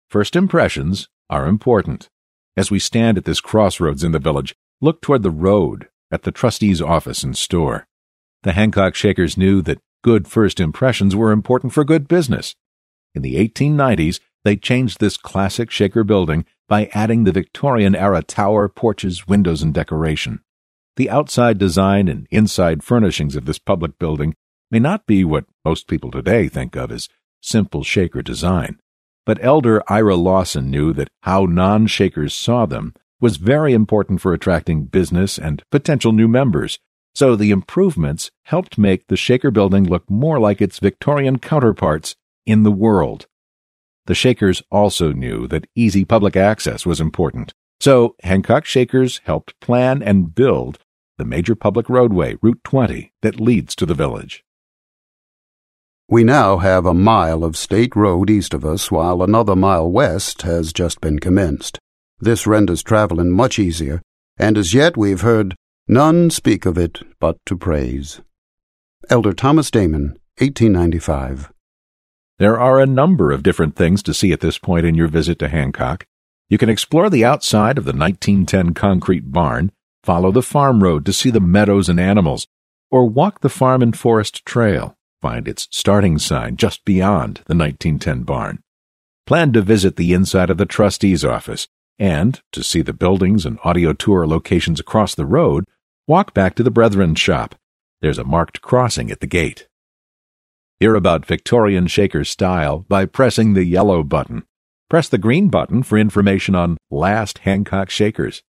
First impressions are important. As we stand at this crossroads in the village, look toward the road at the trustee's office and store. The Hancock Shakers knew that good first impressions were important for good business. In the 1890s, they changed this classic Shaker building by adding the Victorian-era tower, porches, windows, and decoration. The outside design and inside furnishings of this public building may not be what most people today think of as simple Shaker design, but Elder Ira Lawson knew that how non-Shakers saw them was very important for attracting business and potential new members, so the improvements helped make the Shaker building look more like its Victorian counterparts in the world. The Shakers also knew that easy public access was important, so Hancock Shakers helped plan and build the major public roadway, Route 20, that leads to the village. We now have a mile of state road east of us, while another mile west has just been commenced. This renders traveling much easier, and as yet we've heard none speak of it but to praise. Elder Thomas Damon, 1895. There are a number of different things to see at this point in your visit to Hancock. You can explore the outside of the 1910 concrete barn, follow the farm road to see the meadows and animals, or walk the farm and forest trail, find its starting sign just beyond the 1910 barn. Plan to visit the inside of the trustee's office, and, to see the buildings and audio tour locations across the road, walk back to the Brethren's shop. There's a marked crossing at the gate. Hear about Victorian Shaker style by pressing the yellow button. Press the green button for information on last Hancock Shakers.